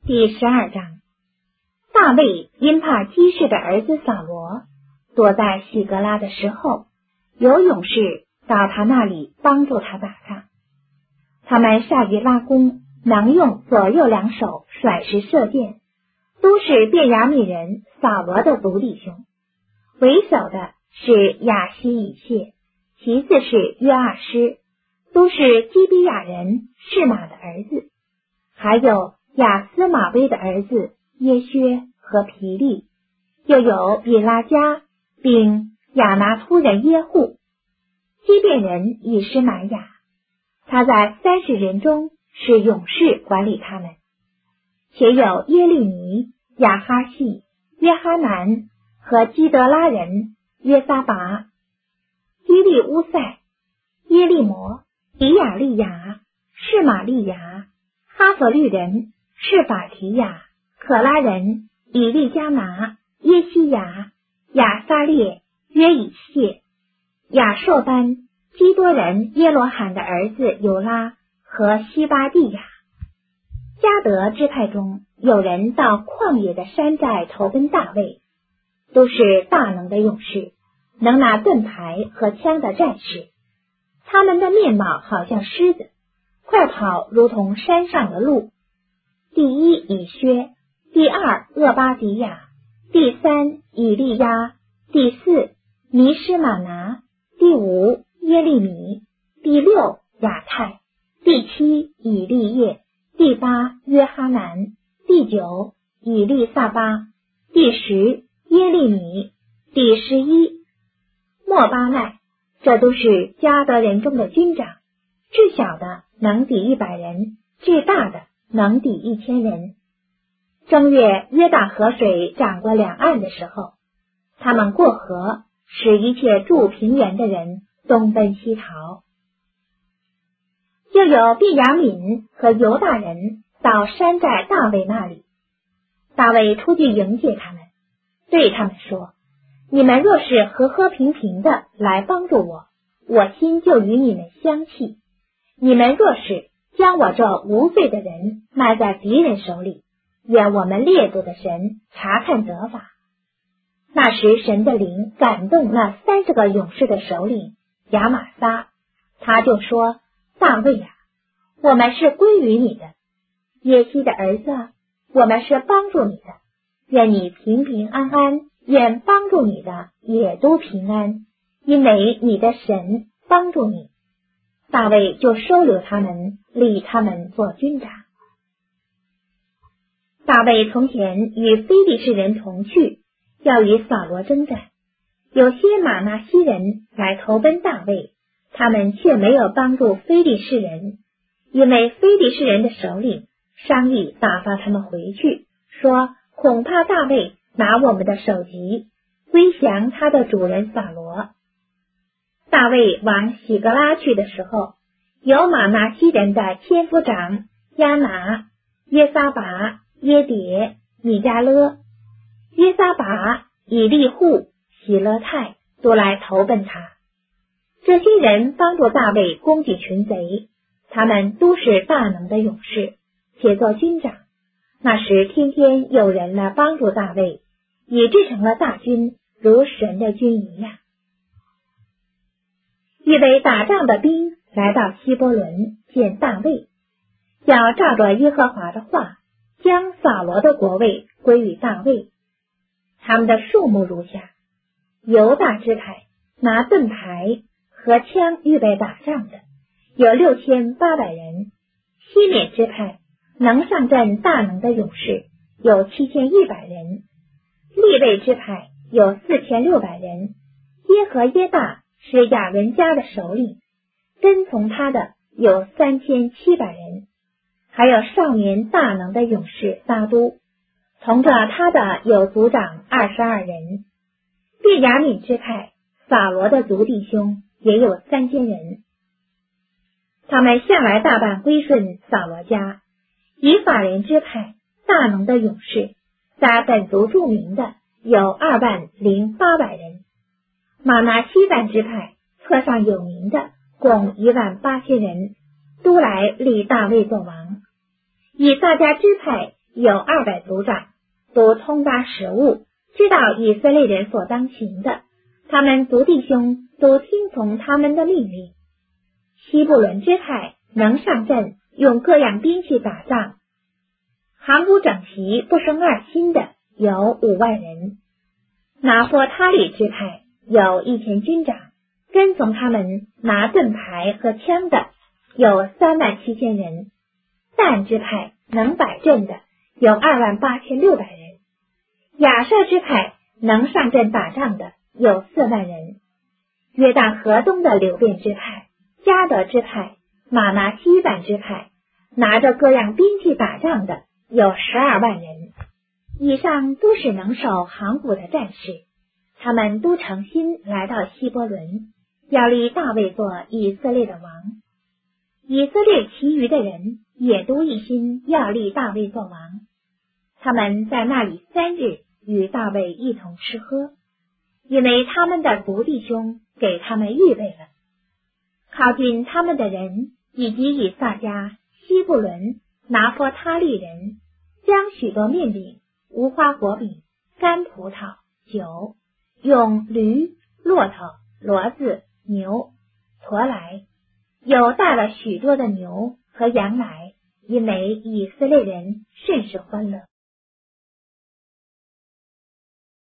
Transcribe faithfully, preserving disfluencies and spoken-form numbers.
第十二章，大卫因怕基士的儿子扫罗，躲在喜格拉的时候，有勇士到他那里帮助他打仗。他们善于拉弓，能用左右两手甩石射箭，都是便雅悯人扫罗的族弟兄。为首的是亚希以谢，其次是约二施，都是基比亚人示玛的儿子，还有亚斯玛威的儿子耶薛和皮利，又有比拉加并亚拿突人耶户，基遍人以实玛雅。他在三十人中是勇士管理他们，且有耶利尼、亚哈细、约哈南和基德拉人约撒拔、基利乌塞、耶利摩、比亚利亚、示玛利亚、哈弗律人示法提亚、可拉人以利加拿、耶西亚、亚撒列、约以谢、亚硕班、基多人耶罗罕的儿子尤拉和西巴蒂亚。迦得支派中有人到旷野的山寨投奔大卫，都是大能的勇士，能拿盾牌和枪的战士。他们的面貌好像狮子，快跑如同山上的鹿。第一以薛，第二厄巴迪亚，第三以利亚，第四尼施玛拿，第五耶利米，第六亚太，第七以利叶，第八约哈南，第九以利撒巴，第十耶利米，第十一莫巴奈。这都是迦得人中的军长，至小的能抵一百人，至大的能抵一千人。正月约大河水涨过两岸的时候，他们过河，使一切住平原的人东奔西逃。又有便雅悯和犹大人到山寨大卫那里，大卫出去迎接他们，对他们说：你们若是和和平平的来帮助我，我心就与你们相契；你们若是将我这无罪的人卖在敌人手里，愿我们列祖的神查看责罚。那时神的灵感动那三十个勇士的首领亚玛撒，他就说：大卫啊，我们是归于你的；耶西的儿子啊，我们是帮助你的。愿你平平安安，愿帮助你的也都平安，因为你的神帮助你。大卫就收留他们，立他们做军长。大卫从前与非利士人同去，要与扫罗征战。有些马拿西人来投奔大卫，他们却没有帮助非利士人，因为非利士人的首领商议打发他们回去，说恐怕大卫拿我们的首级归降他的主人扫罗。大卫往喜格拉去的时候，有马拿西人的千夫长亚拿、约撒拔、耶迭、米迦勒、约撒拔、以利户、喜勒泰都来投奔他。这些人帮助大卫攻击群贼，他们都是大能的勇士，且做军长。那时天天有人来帮助大卫，以致成了大军，如神的军一样。一位打仗的兵来到希伯伦见大卫，要照着耶和华的话，将扫罗的国位归于大卫。他们的数目如下：犹大支派拿盾牌和枪预备打仗的有六千八百人；西缅支派能上阵大能的勇士有七千一百人；利未支派有四千六百人。耶和耶大是亚伦家的首领，跟从他的有三千七百人，还有少年大能的勇士撒都，从着他的有族长二十二人。便雅悯支派扫罗的族弟兄也有三千人，他们向来大半归顺扫罗家。以法莲支派大能的勇士，在本族著名的有二万零八百人。马拿西半支派册上有名的共一万八千人，都来立大卫做王。以撒迦支派有二百族长，都通达时务，知道以色列人所当行的，他们族弟兄都听从他们的命令。西布伦支派能上阵，用各样兵器打仗，行伍整齐，不生二心的有五万人。拿弗他利支派有一千军长，跟从他们拿盾牌和枪的有三万七千人。但支派能摆阵的有二万八千六百人。亚舍支派能上阵打仗的有四万人。约旦河东的流便支派、迦得支派、马拿西半支派，拿着各样兵器打仗的有十二万人。以上都是能守行伍的战士，他们都诚心来到希伯伦，要立大卫做以色列的王。以色列其余的人也都一心要立大卫做王。他们在那里三日与大卫一同吃喝，因为他们的族弟兄给他们预备了。靠近他们的人以及以撒家、西布伦、拿弗他利人，将许多面饼、无花果饼、干葡萄、酒，用驴、骆驼、骡子、牛驮来，有带了许多的牛和羊来，因为以色列人甚是欢乐。